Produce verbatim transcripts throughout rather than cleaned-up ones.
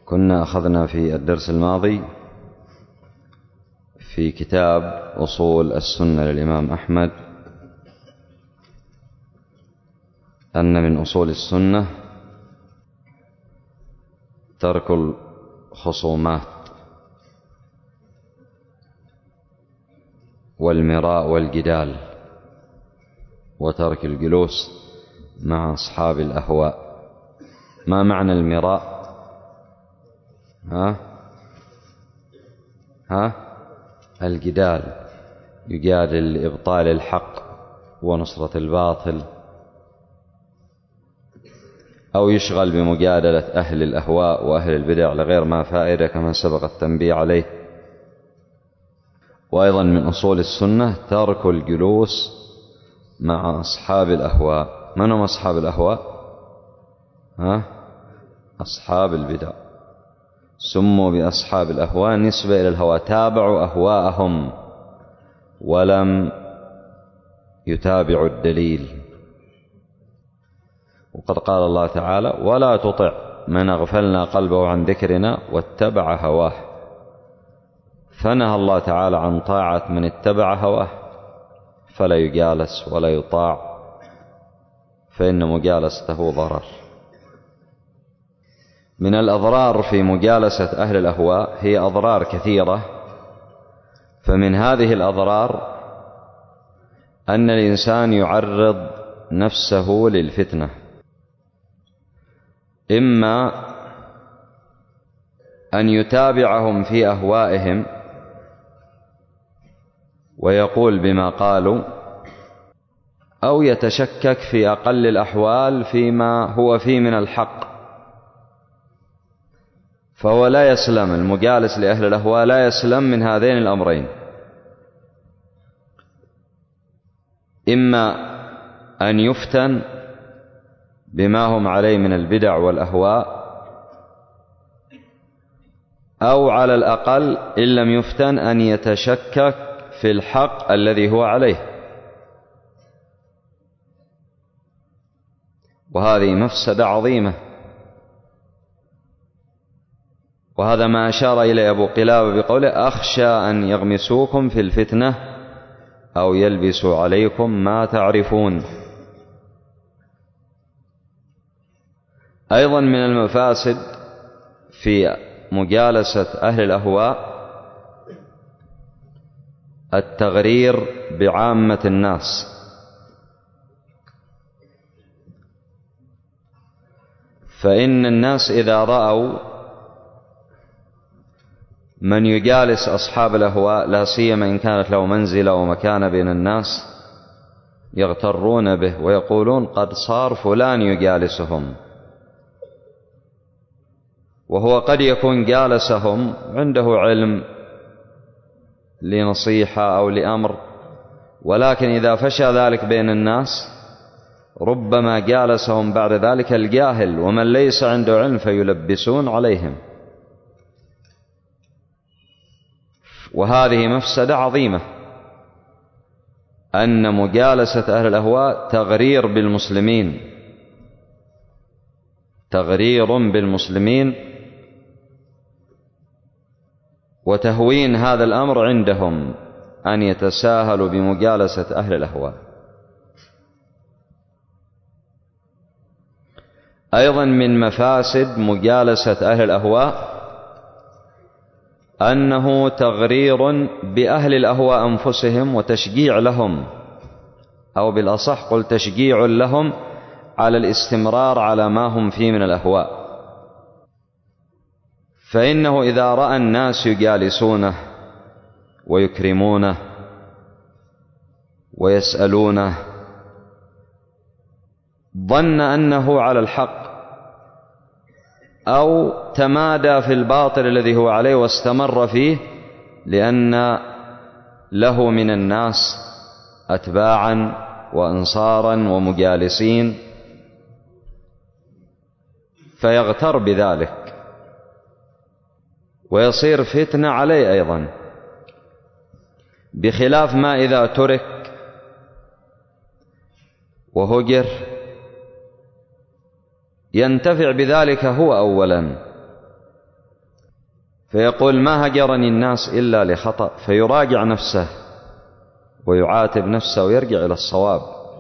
كنا أخذنا في الدرس الماضي في كتاب أصول السنة للإمام أحمد أن من أصول السنة ترك الخصومات والمراء والجدال وترك الجلوس مع أصحاب الأهواء. ما معنى المراء؟ ها ها الجدال، يجادل لإبطال الحق ونصرة الباطل، أو يشغل بمجادلة أهل الأهواء وأهل البدع لغير ما فائدة كما سبق التنبيه عليه. وأيضا من أصول السنة ترك الجلوس مع أصحاب الأهواء. من هم أصحاب الأهواء؟ ها أصحاب البدع، سموا بأصحاب الأهواء نسبة إلى الهوى، تابعوا أهواءهم ولم يتابعوا الدليل. وقد قال الله تعالى: ولا تطع من أغفلنا قلبه عن ذكرنا واتبع هواه. فنهى الله تعالى عن طاعة من اتبع هواه، فلا يجالس ولا يطاع، فإن مجالسته ضرر. من الأضرار في مجالسة أهل الأهواء هي أضرار كثيرة، فمن هذه الأضرار أن الإنسان يعرض نفسه للفتنة، إما أن يتابعهم في أهوائهم ويقول بما قالوا، أو يتشكك في أقل الأحوال فيما هو فيه من الحق، فهو لا يسلم. المجالس لأهل الأهواء لا يسلم من هذين الأمرين: إما أن يفتن بما هم عليه من البدع والأهواء، أو على الأقل إن لم يفتن أن يتشكك في الحق الذي هو عليه، وهذه مفسدة عظيمة. وهذا ما أشار إليه أبو قلابة بقوله: أخشى أن يغمسوكم في الفتنة أو يلبسوا عليكم ما تعرفون. أيضا من المفاسد في مجالسة أهل الأهواء التغرير بعامة الناس، فإن الناس إذا رأوا من يجالس أصحاب الأهواء، لا سيما إن كانت له منزلة ومكانة بين الناس، يغترون به ويقولون: قد صار فلان يجالسهم، وهو قد يكون جالسهم عنده علم لنصيحة أو لأمر، ولكن إذا فشى ذلك بين الناس ربما جالسهم بعد ذلك الجاهل ومن ليس عنده علم فيلبسون عليهم، وهذه مفسدة عظيمة. أن مجالسة أهل الأهواء تغرير بالمسلمين، تغرير بالمسلمين وتهوين هذا الأمر عندهم، أن يتساهلوا بمجالسة أهل الأهواء. أيضا من مفاسد مجالسة أهل الأهواء أنه تغرير بأهل الأهواء أنفسهم وتشجيع لهم، أو بالأصح قل تشجيع لهم على الاستمرار على ما هم فيه من الأهواء. فإنه إذا رأى الناس يجالسونه ويكرمونه ويسألونه ظن أنه على الحق، أو تمادى في الباطل الذي هو عليه واستمر فيه، لأن له من الناس أتباعا وأنصارا ومجالسين، فيغتر بذلك ويصير فتنة عليه أيضا، بخلاف ما إذا ترك وهجر ينتفع بذلك هو أولا، فيقول ما هجرني الناس إلا لخطأ، فيراجع نفسه ويعاتب نفسه ويرجع إلى الصواب.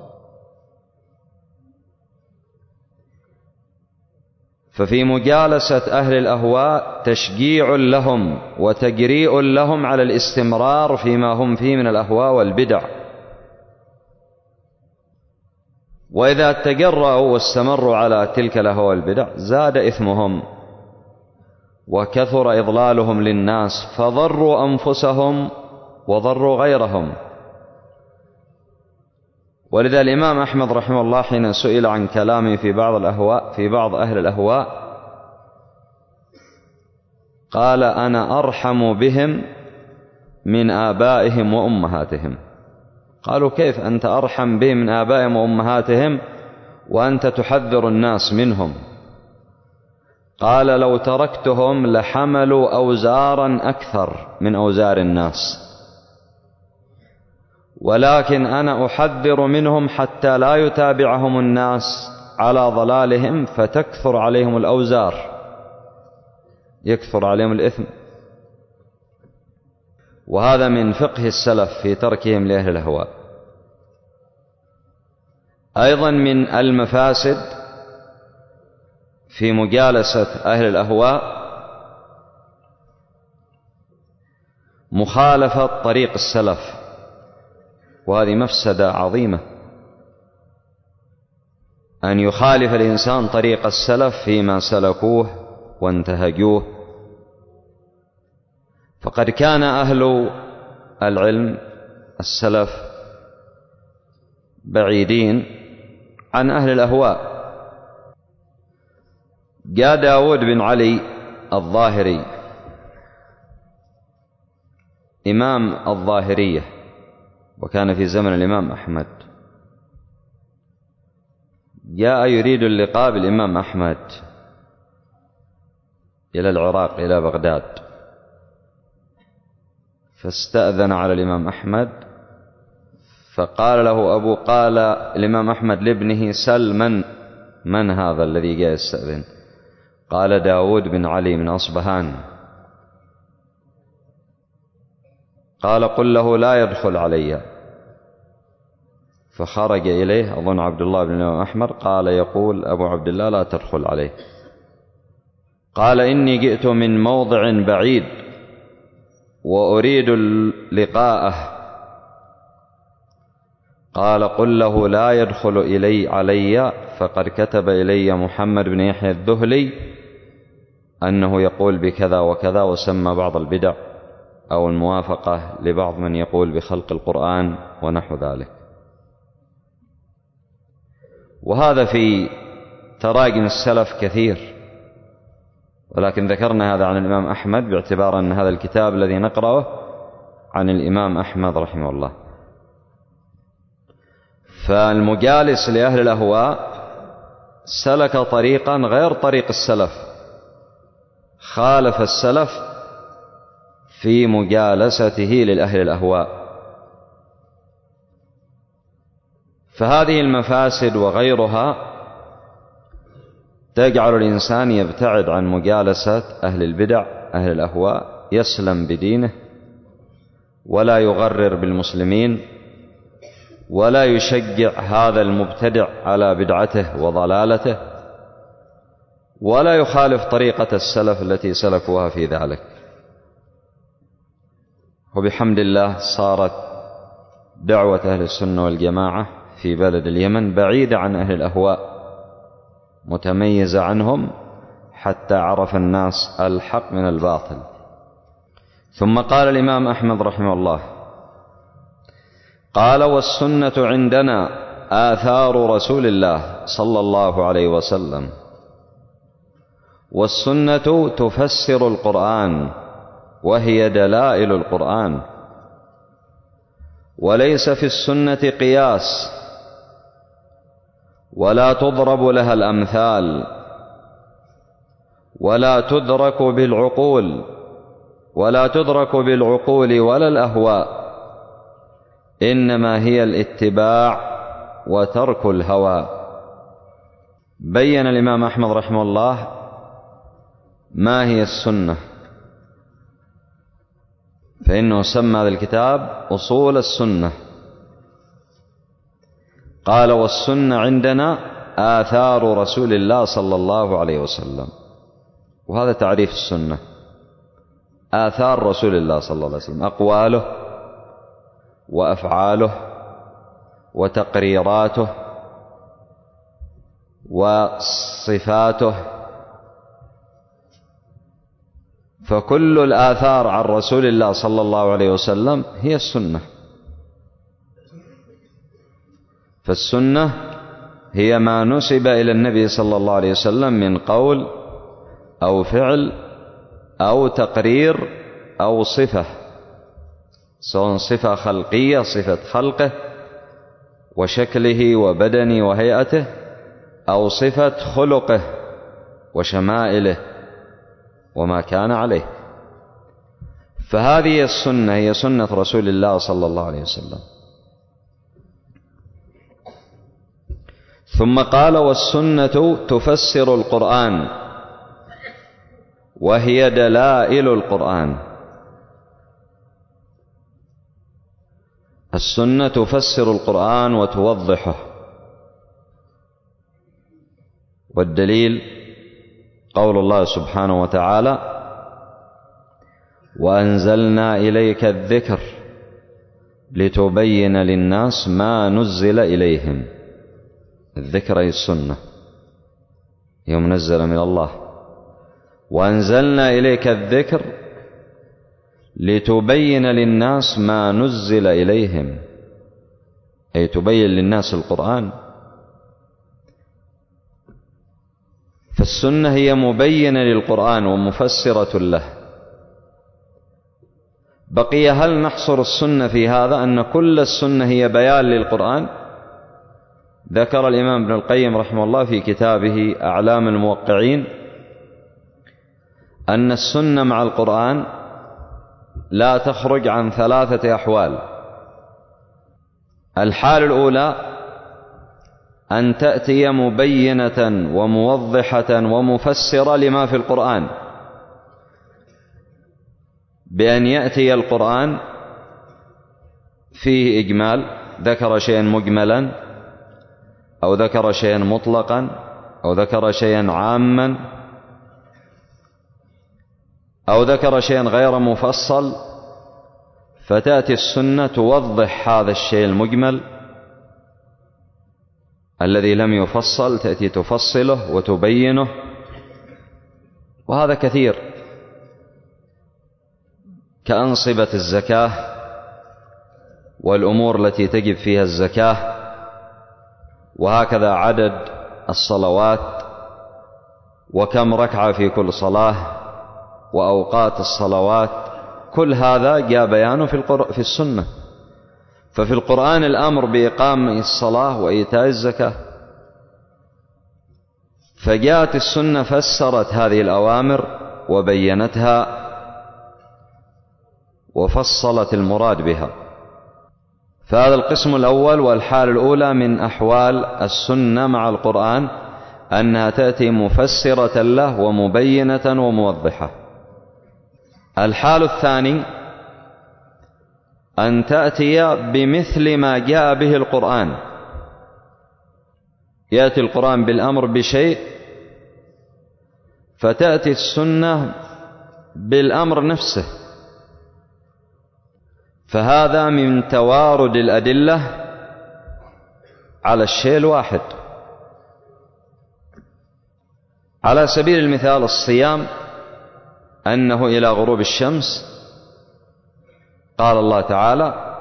ففي مجالسة أهل الأهواء تشجيع لهم وتجريء لهم على الاستمرار فيما هم فيه من الأهواء والبدع، وإذا تجرأوا واستمروا على تلك الأهواء والبدع زاد إثمهم وكثر إضلالهم للناس، فضروا أنفسهم وضروا غيرهم. ولذا الإمام أحمد رحمه الله حين سئل عن كلامه في بعض الأهواء في بعض أهل الأهواء قال أنا أرحم بهم من آبائهم وأمهاتهم. قالوا كيف أنت أرحم بهم من آبائهم وأمهاتهم وأنت تحذر الناس منهم؟ قال لو تركتهم لحملوا أوزارا أكثر من أوزار الناس، ولكن أنا أحذر منهم حتى لا يتابعهم الناس على ضلالهم فتكثر عليهم الأوزار، يكثر عليهم الإثم. وهذا من فقه السلف في تركهم لأهل الأهواء. أيضا من المفاسد في مجالسة أهل الأهواء مخالفة طريق السلف، وهذه مفسدة عظيمة، أن يخالف الإنسان طريق السلف فيما سلكوه وانتهجوه. فقد كان أهل العلم السلف بعيدين عن أهل الأهواء. جاء داود بن علي الظاهري إمام الظاهرية، وكان في زمن الإمام أحمد، جاء يريد اللقاء بالإمام أحمد إلى العراق إلى بغداد، فاستأذن على الإمام أحمد، فقال له أبو قال الإمام أحمد لابنه سل من من هذا الذي جاء يستأذن؟ قال داود بن علي من أصبهان. قال قل له لا يدخل علي. فخرج إليه أظن عبد الله بن الإمام أحمد، قال يقول أبو عبد الله لا تدخل عليه. قال إني جئت من موضع بعيد وأريد لقاءه. قال قل له لا يدخل إلي علي، فقد كتب إلي محمد بن يحيى الذهلي أنه يقول بكذا وكذا، وسمى بعض البدع أو الموافقة لبعض من يقول بخلق القرآن ونحو ذلك. وهذا في تراجم السلف كثير، ولكن ذكرنا هذا عن الإمام أحمد باعتبار أن هذا الكتاب الذي نقرأه عن الإمام أحمد رحمه الله. فالمجالس لأهل الأهواء سلك طريقا غير طريق السلف، خالف السلف في مجالسته للأهل الأهواء. فهذه المفاسد وغيرها تجعل الإنسان يبتعد عن مجالسة أهل البدع أهل الأهواء، يسلم بدينه ولا يغرر بالمسلمين ولا يشجع هذا المبتدع على بدعته وضلالته، ولا يخالف طريقة السلف التي سلكوها في ذلك. وبحمد الله صارت دعوة أهل السنة والجماعة في بلد اليمن بعيدة عن أهل الأهواء، متميزة عنهم، حتى عرف الناس الحق من الباطل. ثم قال الإمام أحمد رحمه الله قال والسنة عندنا آثار رسول الله صلى الله عليه وسلم، والسنة تفسر القرآن وهي دلائل القرآن، وليس في السنة قياس ولا تضرب لها الأمثال ولا تدرك بالعقول ولا تدرك بالعقول ولا الأهواء، إنما هي الاتباع وترك الهوى. بين الإمام أحمد رحمه الله ما هي السنة فإنه سمى هذا الكتاب أصول السنة. قال: والسنة عندنا آثار رسول الله صلى الله عليه وسلم. وهذا تعريف السنة: آثار رسول الله صلى الله عليه وسلم، أقواله وأفعاله وتقريراته وصفاته. فكل الآثار عن رسول الله صلى الله عليه وسلم هي السنة. فالسنة هي ما نسب إلى النبي صلى الله عليه وسلم من قول أو فعل أو تقرير أو صفة، سواء صفة خلقية، صفة خلقه وشكله وبدنه وهيئته، أو صفة خلقه وشمائله وما كان عليه. فهذه السنة هي سنة رسول الله صلى الله عليه وسلم. ثم قال: والسنة تفسر القرآن وهي دلائل القرآن. السنة تفسر القرآن وتوضحه. والدليل قول الله سبحانه وتعالى: وأنزلنا إليك الذكر لتبين للناس ما نزل إليهم. الذكر هي السنة، هي منزلة من الله. وأنزلنا إليك الذكر لتبين للناس ما نزل إليهم، أي تبين للناس القرآن. فالسنة هي مبينة للقرآن ومفسرة له. بقي هل نحصر السنة في هذا أن كل السنة هي بيان للقرآن؟ ذكر الإمام ابن القيم رحمه الله في كتابه أعلام الموقعين أن السنة مع القرآن لا تخرج عن ثلاثة أحوال. الحال الأولى أن تأتي مبينة وموضحة ومفسرة لما في القرآن، بأن يأتي القرآن فيه إجمال، ذكر شيئا مجملا أو ذكر شيئا مطلقا أو ذكر شيئا عاما أو ذكر شيئا غير مفصل، فتأتي السنة توضح هذا الشيء المجمل الذي لم يفصل، تأتي تفصله وتبينه. وهذا كثير، كأنصبة الزكاة والأمور التي تجب فيها الزكاة، وهكذا عدد الصلوات وكم ركعة في كل صلاة وأوقات الصلوات، كل هذا جاء بيانه في, في السنة. ففي القرآن الأمر بإقام الصلاة وإيتاء الزكاة، فجاءت السنة فسرت هذه الأوامر وبينتها وفصلت المراد بها. فهذا القسم الأول والحال الأولى من أحوال السنة مع القرآن، أنها تأتي مفسرة له ومبينة وموضحة. الحال الثاني أن تأتي بمثل ما جاء به القرآن. يأتي القرآن بالأمر بشيء، فتأتي السنة بالأمر نفسه. فهذا من توارد الأدلة على الشيء الواحد. على سبيل المثال الصيام، أنه إلى غروب الشمس قال الله تعالى: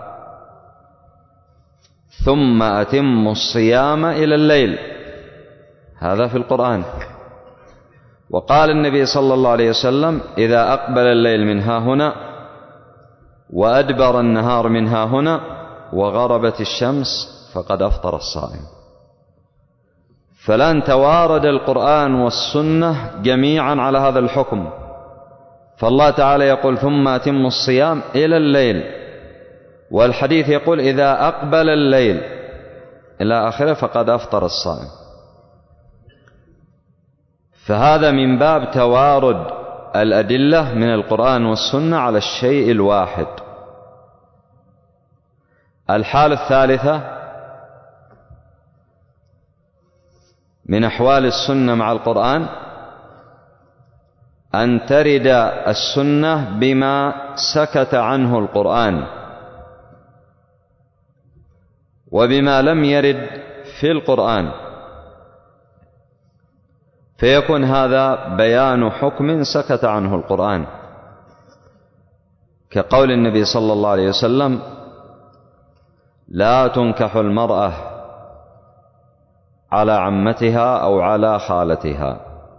ثم أتموا الصيام إلى الليل. هذا في القرآن. وقال النبي صلى الله عليه وسلم: إذا أقبل الليل من ها هنا وأدبر النهار من ها هنا وغربت الشمس فقد أفطر الصائم. فلن توارد القرآن والسنة جميعا على هذا الحكم. فالله تعالى يقول: ثم أتموا الصيام إلى الليل، والحديث يقول: إذا أقبل الليل إلى آخره فقد أفطر الصائم. فهذا من باب توارد الأدلة من القرآن والسنة على الشيء الواحد. الحالة الثالثة من أحوال السنة مع القرآن أن ترد السنة بما سكت عنه القرآن وبما لم يرد في القرآن، فيكون هذا بيان حكم سكت عنه القرآن، كقول النبي صلى الله عليه وسلم: لا تنكح المرأة على عمتها أو على خالتها.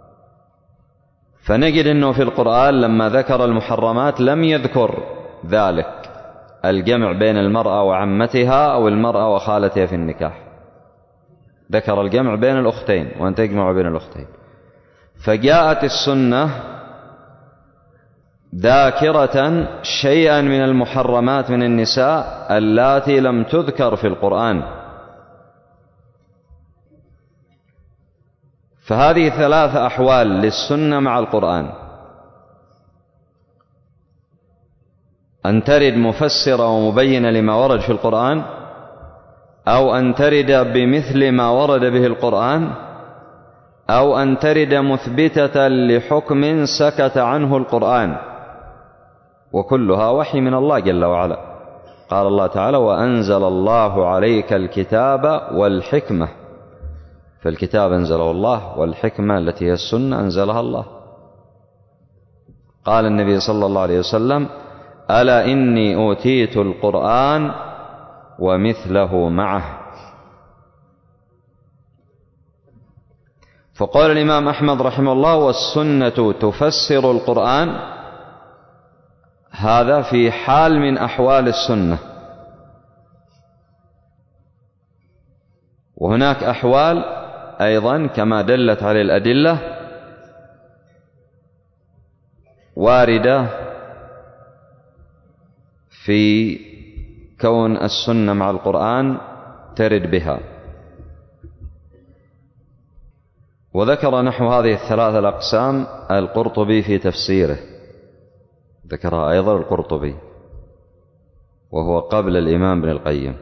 فنجد أنه في القرآن لما ذكر المحرمات لم يذكر ذلك، الجمع بين المرأة وعمتها أو المرأة وخالتها في النكاح، ذكر الجمع بين الأختين وأن تجمع بين الأختين. فجاءت السنة ذاكرة شيئا من المحرمات من النساء اللاتي لم تذكر في القرآن. فهذه ثلاث أحوال للسنة مع القرآن: أن ترد مفسرة ومبينة لما ورد في القرآن، أو أن ترد بمثل ما ورد به القرآن، أو أن ترد مثبتة لحكم سكت عنه القرآن، وكلها وحي من الله جل وعلا. قال الله تعالى: وأنزل الله عليك الكتاب والحكمة. فالكتاب أنزله الله، والحكمة التي هي السنة أنزلها الله. قال النبي صلى الله عليه وسلم: ألا إني أوتيت القرآن ومثله معه. فقال الإمام أحمد رحمه الله: والسنة تفسر القرآن. هذا في حال من أحوال السنة. وهناك أحوال أيضا كما دلت عليه الأدلة واردة في كون السنة مع القرآن ترد بها. وذكر نحو هذه الثلاثة الأقسام القرطبي في تفسيره، ذكرها أيضا القرطبي وهو قبل الإمام ابن القيم،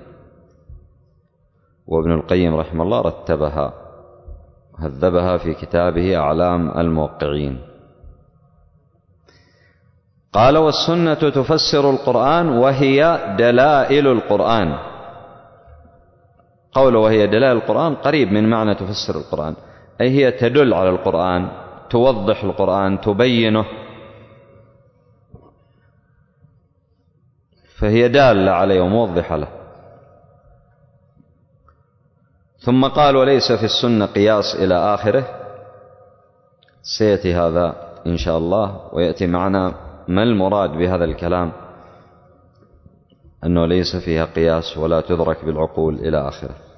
وابن القيم رحمه الله رتبها هذبها في كتابه أعلام الموقعين. قال: والسنة تفسر القرآن وهي دلائل القرآن. قوله وهي دلائل القرآن قريب من معنى تفسر القرآن، أي هي تدل على القرآن، توضح القرآن، تبينه، فهي دالة عليه وموضحة له. ثم قال: وليس في السنة قياس إلى آخره. سيأتي هذا إن شاء الله، ويأتي معنا ما المراد بهذا الكلام، أنه ليس فيها قياس ولا تدرك بالعقول إلى آخره.